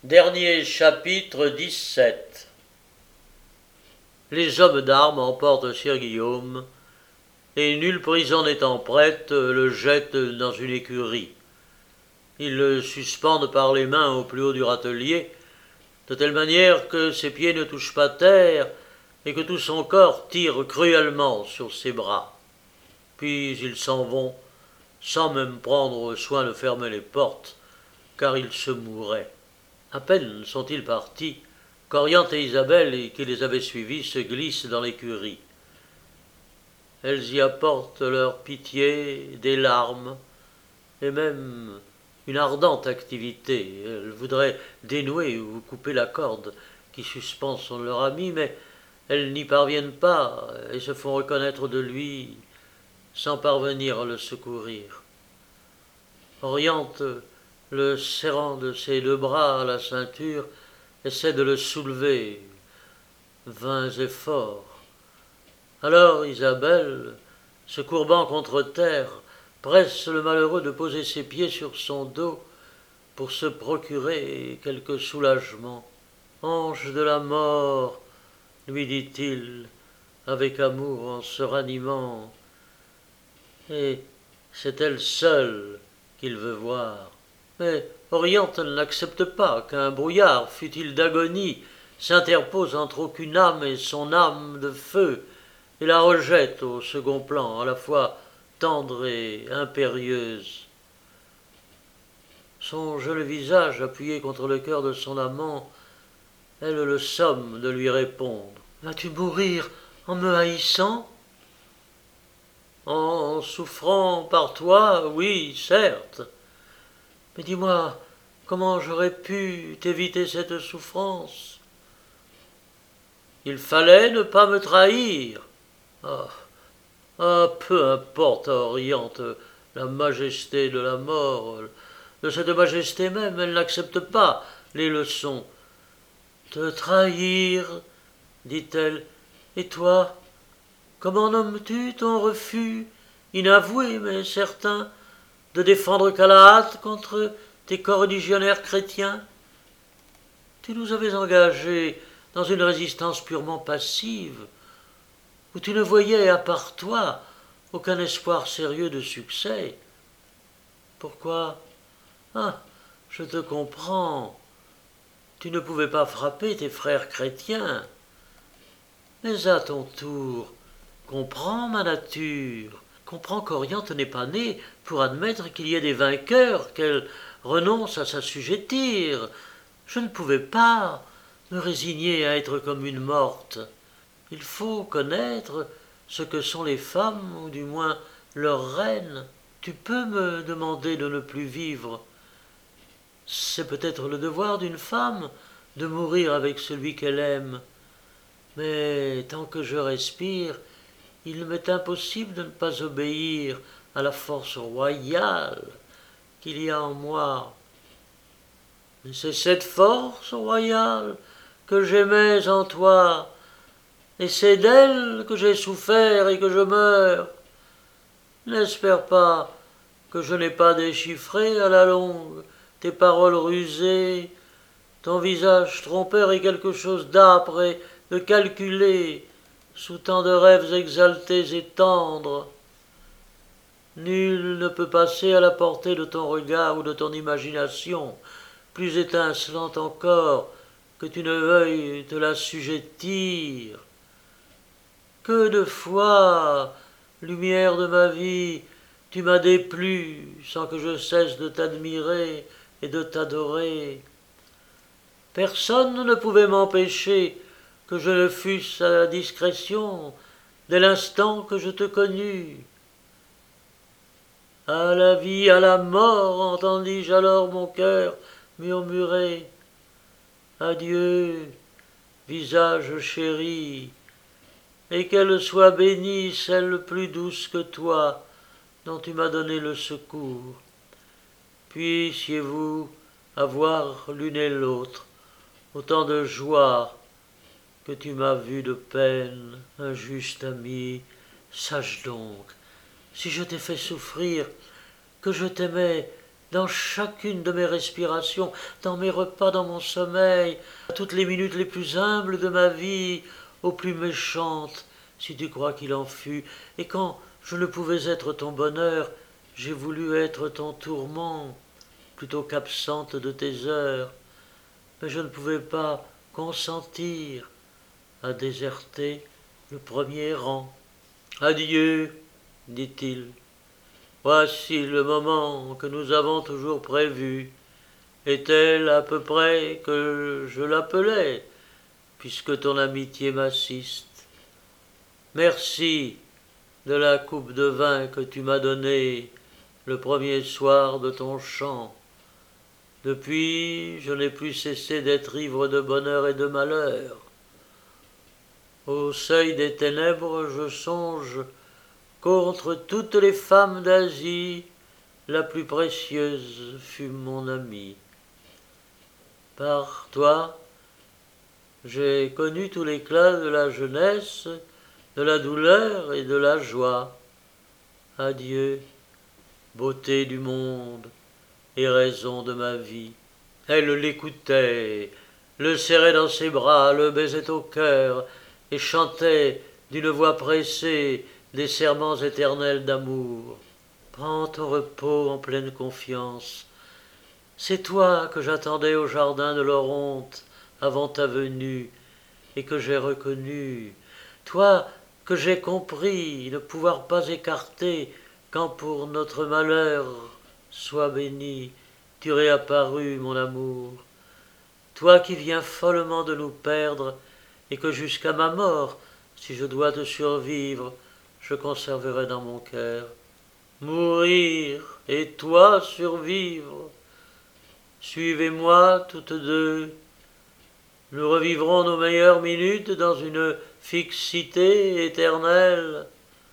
Dernier chapitre 17. Les hommes d'armes emportent Sir Guillaume, et nulle prison n'étant prête, le jettent dans une écurie. Ils le suspendent par les mains au plus haut du râtelier, de telle manière que ses pieds ne touchent pas terre, et que tout son corps tire cruellement sur ses bras. Puis ils s'en vont, sans même prendre soin de fermer les portes, car ils se mourraient. À peine sont-ils partis, qu'Oriante et Isabelle, qui les avaient suivis, se glissent dans l'écurie. Elles y apportent leur pitié, des larmes, et même une ardente activité. Elles voudraient dénouer ou couper la corde qui suspend son leur ami, mais elles n'y parviennent pas et se font reconnaître de lui sans parvenir à le secourir. Oriante, le serrant de ses deux bras à la ceinture, essaie de le soulever, vains efforts. Alors Isabelle, se courbant contre terre, presse le malheureux de poser ses pieds sur son dos pour se procurer quelque soulagement. Ange de la mort, lui dit-il avec amour en se ranimant, et c'est elle seule qu'il veut voir. Mais Oriante n'accepte pas qu'un brouillard, fût-il d'agonie, s'interpose entre aucune âme et son âme de feu, et la rejette au second plan, à la fois tendre et impérieuse. Son jeune visage appuyé contre le cœur de son amant, elle le somme de lui répondre. « Vas-tu mourir en me haïssant ?»« En souffrant par toi, oui, certes. Mais dis-moi, comment j'aurais pu t'éviter cette souffrance ? Il fallait ne pas me trahir. Peu importe à Oriante la majesté de la mort. De cette majesté même, elle n'accepte pas les leçons. Te trahir, dit-elle, et toi, comment nommes-tu ton refus, inavoué mais certain, de défendre Galahad contre tes coreligionnaires chrétiens? Tu nous avais engagés dans une résistance purement passive, où tu ne voyais à part toi aucun espoir sérieux de succès. Pourquoi ? Je te comprends. Tu ne pouvais pas frapper tes frères chrétiens. Mais à ton tour, comprends ma nature. Comprends qu'Oriante n'est pas née pour admettre qu'il y ait des vainqueurs qu'elle renonce à s'assujettir. Je ne pouvais pas me résigner à être comme une morte. Il faut connaître ce que sont les femmes, ou du moins leurs reines. Tu peux me demander de ne plus vivre. C'est peut-être le devoir d'une femme de mourir avec celui qu'elle aime. Mais tant que je respire, il m'est impossible de ne pas obéir à la force royale qu'il y a en moi. Mais c'est cette force royale que j'aimais en toi, et c'est d'elle que j'ai souffert et que je meurs. N'espère pas que je n'ai pas déchiffré à la longue tes paroles rusées. Ton visage trompeur est quelque chose d'âpre et de calculé, sous tant de rêves exaltés et tendres. Nul ne peut passer à la portée de ton regard ou de ton imagination, plus étincelante encore, que tu ne veuilles te l'assujettir. Que de fois, lumière de ma vie, tu m'as déplu sans que je cesse de t'admirer et de t'adorer. Personne ne pouvait m'empêcher que je ne fusse à la discrétion dès l'instant que je te connus. À la vie, à la mort, entendis-je alors mon cœur murmurer. Adieu, visage chéri, et qu'elle soit bénie celle plus douce que toi, dont tu m'as donné le secours. Puissiez-vous avoir l'une et l'autre autant de joie que tu m'as vu de peine, injuste ami. Sache donc, si je t'ai fait souffrir, que je t'aimais dans chacune de mes respirations, dans mes repas, dans mon sommeil, à toutes les minutes les plus humbles de ma vie, aux plus méchantes, si tu crois qu'il en fut, et quand je ne pouvais être ton bonheur, j'ai voulu être ton tourment, plutôt qu'absente de tes heures, mais je ne pouvais pas consentir à déserter le premier rang. Adieu, dit-il, voici le moment que nous avons toujours prévu. Est-elle à peu près que je l'appelais, puisque ton amitié m'assiste? Merci de la coupe de vin que tu m'as donnée le premier soir de ton chant. Depuis, je n'ai plus cessé d'être ivre de bonheur et de malheur. Au seuil des ténèbres, je songe qu'entre toutes les femmes d'Asie, la plus précieuse fut mon amie. Par toi, j'ai connu tout l'éclat de la jeunesse, de la douleur et de la joie. Adieu, beauté du monde et raison de ma vie. Elle l'écoutait, le serrait dans ses bras, le baisait au cœur, et chantait d'une voix pressée des serments éternels d'amour. Prends ton repos en pleine confiance. C'est toi que j'attendais au jardin de l'Oronte avant ta venue, et que j'ai reconnu, toi que j'ai compris ne pouvoir pas écarter quand pour notre malheur, sois béni, tu réapparus, mon amour. Toi qui viens follement de nous perdre, et que jusqu'à ma mort, si je dois te survivre, je conserverai dans mon cœur. Mourir et toi survivre. Suivez-moi toutes deux. Nous revivrons nos meilleures minutes dans une fixité éternelle.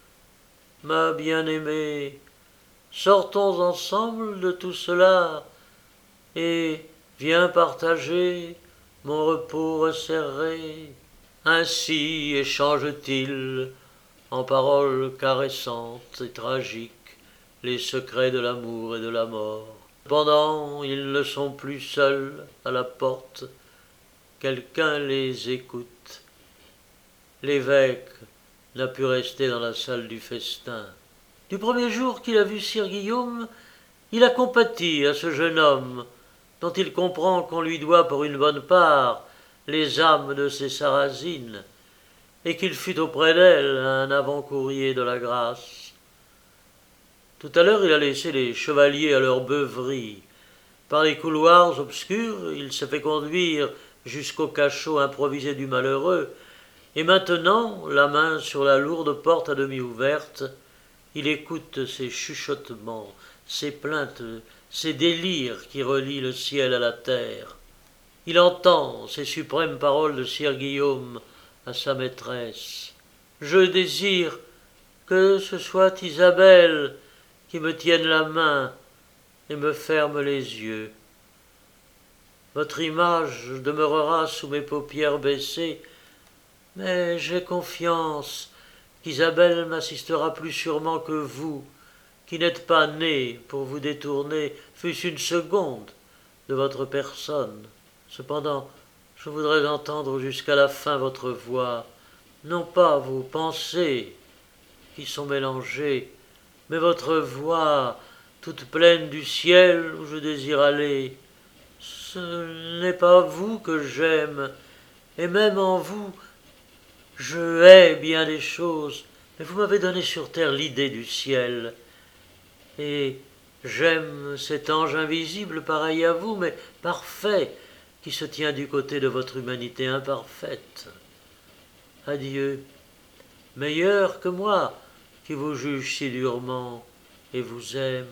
Ma bien-aimée, sortons ensemble de tout cela et viens partager mon repos resserré. Ainsi échange-t-il, en paroles caressantes et tragiques, les secrets de l'amour et de la mort. Cependant, ils ne sont plus seuls à la porte, quelqu'un les écoute. L'évêque n'a pu rester dans la salle du festin. Du premier jour qu'il a vu sire Guillaume, il a compati à ce jeune homme, dont il comprend qu'on lui doit pour une bonne part les âmes de ses sarrasines, et qu'il fut auprès d'elle un avant-courrier de la grâce. Tout à l'heure il a laissé les chevaliers à leur beuverie. Par les couloirs obscurs, il s'est fait conduire jusqu'au cachot improvisé du malheureux, et maintenant, la main sur la lourde porte à demi ouverte, il écoute ces chuchotements, ces plaintes, ces délires qui relient le ciel à la terre. Il entend ces suprêmes paroles de sire Guillaume à sa maîtresse. Je désire que ce soit Isabelle qui me tienne la main et me ferme les yeux. Votre image demeurera sous mes paupières baissées, mais j'ai confiance qu'Isabelle m'assistera plus sûrement que vous, qui n'êtes pas né pour vous détourner, fût-ce une seconde, de votre personne. Cependant, je voudrais entendre jusqu'à la fin votre voix, non pas vos pensées, qui sont mélangées, mais votre voix, toute pleine du ciel où je désire aller. Ce n'est pas vous que j'aime, et même en vous, je hais bien des choses, mais vous m'avez donné sur terre l'idée du ciel, et j'aime cet ange invisible pareil à vous, mais parfait, qui se tient du côté de votre humanité imparfaite. Adieu, meilleur que moi, qui vous juge si durement et vous aime.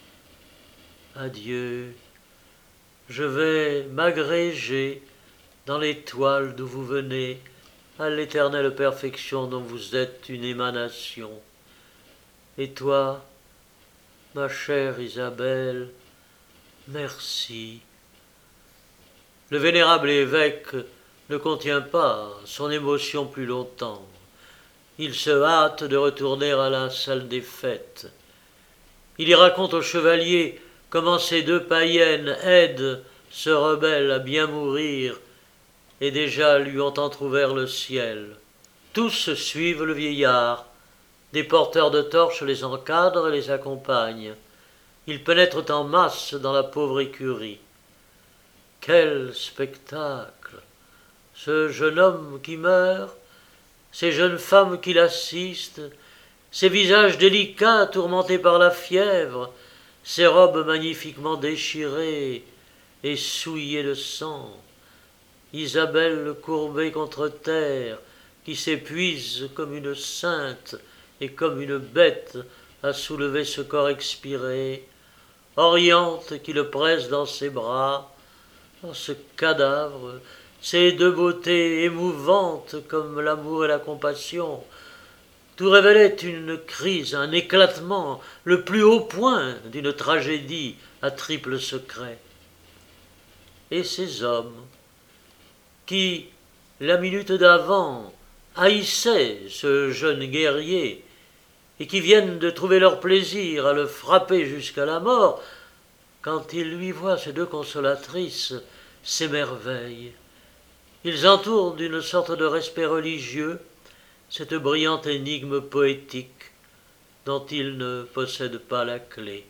Adieu, je vais m'agréger dans l'étoile d'où vous venez, à l'éternelle perfection dont vous êtes une émanation. Et toi, ma chère Isabelle, merci. Le vénérable évêque ne contient pas son émotion plus longtemps. Il se hâte de retourner à la salle des fêtes. Il y raconte au chevalier comment ces deux païennes aident ce rebelle à bien mourir, et déjà lui ont entr'ouvert le ciel. Tous suivent le vieillard, des porteurs de torches les encadrent et les accompagnent. Ils pénètrent en masse dans la pauvre écurie. Quel spectacle! Ce jeune homme qui meurt, ces jeunes femmes qui l'assistent, ces visages délicats tourmentés par la fièvre, ces robes magnifiquement déchirées et souillées de sang, Isabelle courbée contre terre, qui s'épuise comme une sainte et comme une bête à soulever ce corps expiré, Oriente qui le presse dans ses bras, dans ce cadavre, ces deux beautés émouvantes comme l'amour et la compassion, tout révélait une crise, un éclatement, le plus haut point d'une tragédie à triple secret. Et ces hommes, qui, la minute d'avant, haïssaient ce jeune guerrier, et qui viennent de trouver leur plaisir à le frapper jusqu'à la mort, quand ils lui voient ces deux consolatrices, s'émerveillent. Ils entourent d'une sorte de respect religieux cette brillante énigme poétique dont ils ne possèdent pas la clé.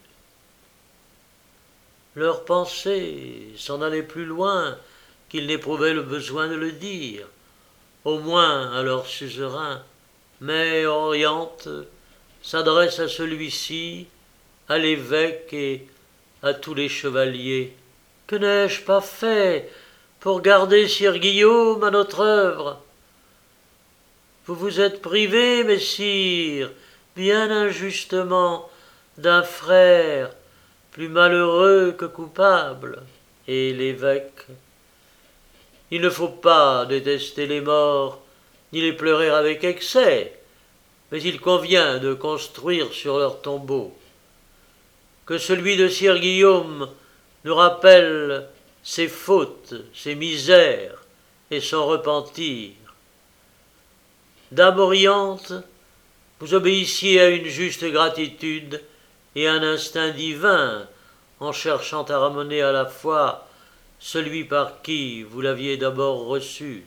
Leur pensée s'en allait plus loin qu'ils n'éprouvaient le besoin de le dire, au moins à leur suzerain, mais Oriente s'adresse à celui-ci, à l'évêque et à tous les chevaliers. Que n'ai-je pas fait pour garder sire Guillaume à notre œuvre? Vous vous êtes privés, messire, bien injustement, d'un frère plus malheureux que coupable. Et l'évêque: il ne faut pas détester les morts, ni les pleurer avec excès, mais il convient de construire sur leurs tombeaux. Que celui de sire Guillaume nous rappelle ses fautes, ses misères et son repentir. Dame Oriente, vous obéissiez à une juste gratitude et un instinct divin en cherchant à ramener à la foi celui par qui vous l'aviez d'abord reçu.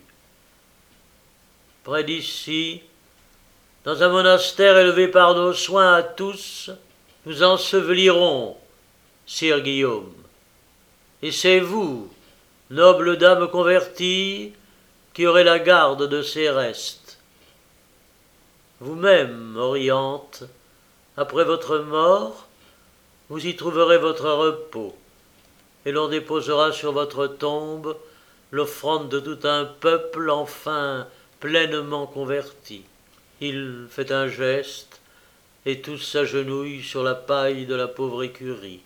Près d'ici, dans un monastère élevé par nos soins à tous, nous ensevelirons sire Guillaume. Et c'est vous, noble dame convertie, qui aurez la garde de ses restes. Vous-même, Oriente, après votre mort, vous y trouverez votre repos, et l'on déposera sur votre tombe l'offrande de tout un peuple enfin pleinement converti. Il fait un geste, et tous s'agenouillent sur la paille de la pauvre écurie.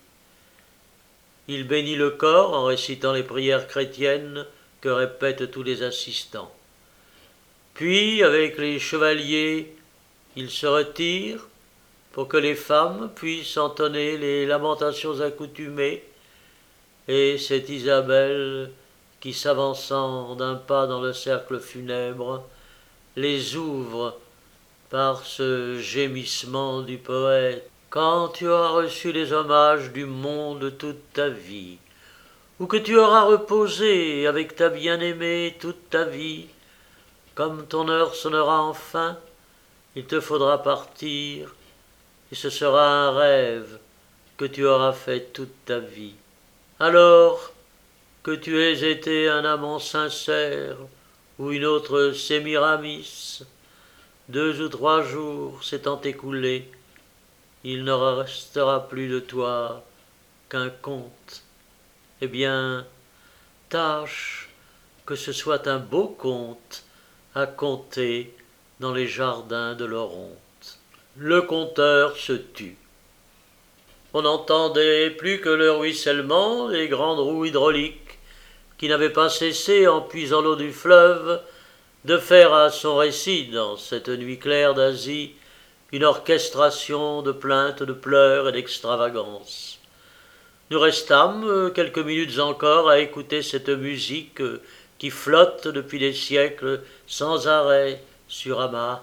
Il bénit le corps en récitant les prières chrétiennes que répètent tous les assistants. Puis, avec les chevaliers, il se retire pour que les femmes puissent entonner les lamentations accoutumées, et c'est Isabelle qui, s'avançant d'un pas dans le cercle funèbre, les ouvre par ce gémissement du poète. Quand tu auras reçu les hommages du monde toute ta vie, ou que tu auras reposé avec ta bien-aimée toute ta vie, comme ton heure sonnera enfin, il te faudra partir, et ce sera un rêve que tu auras fait toute ta vie. Alors que tu aies été un amant sincère, ou une autre Sémiramis, 2 ou 3 jours s'étant écoulés, il ne restera plus de toi qu'un conte. Eh bien, tâche que ce soit un beau conte à conter dans les jardins de l'Oronte. Le conteur se tut. On n'entendait plus que le ruissellement des grandes roues hydrauliques qui n'avaient pas cessé, en puisant l'eau du fleuve, de faire à son récit, dans cette nuit claire d'Asie, une orchestration de plaintes, de pleurs et d'extravagances. Nous restâmes quelques minutes encore à écouter cette musique qui flotte depuis des siècles sans arrêt sur amas.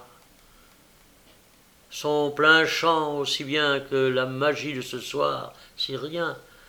Son plein chant, aussi bien que la magie de ce soir, si rien,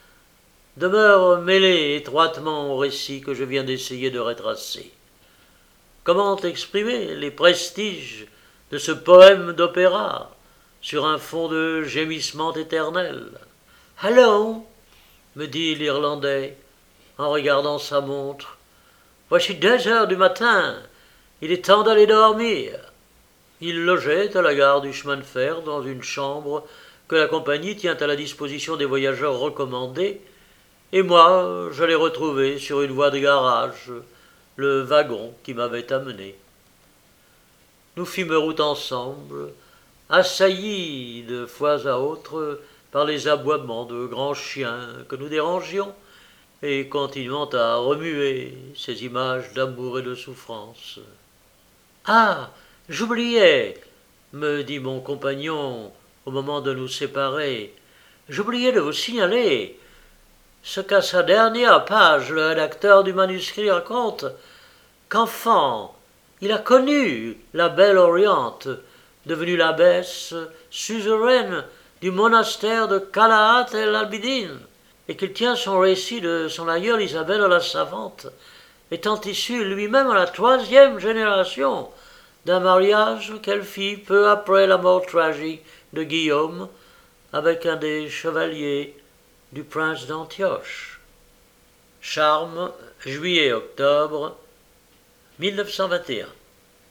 demeure mêlée étroitement au récit que je viens d'essayer de retracer. Comment exprimer les prestiges de ce poème d'opéra sur un fond de gémissements éternels? « Allons, me dit l'Irlandais en regardant sa montre. Voici 2 heures du matin. Il est temps d'aller dormir. Il logeait à la gare du chemin de fer dans une chambre que la compagnie tient à la disposition des voyageurs recommandés, et moi, je l'ai retrouvé sur une voie de garage, le wagon qui m'avait amené. Nous fîmes route ensemble, assaillis de fois à autre par les aboiements de grands chiens que nous dérangions, et continuant à remuer ces images d'amour et de souffrance. « Ah, j'oubliais, me dit mon compagnon au moment de nous séparer, j'oubliais de vous signaler ce qu'à sa dernière page le rédacteur du manuscrit raconte, qu'enfant, il a connu la belle Oriente, devenue l'abbesse suzeraine du monastère de Kalahat el-Abidin, et qu'il tient son récit de son aïeule Isabelle la Savante, étant issu lui-même à la 3e génération d'un mariage qu'elle fit peu après la mort tragique de Guillaume avec un des chevaliers du prince d'Antioche. Charmes, juillet-octobre 1921.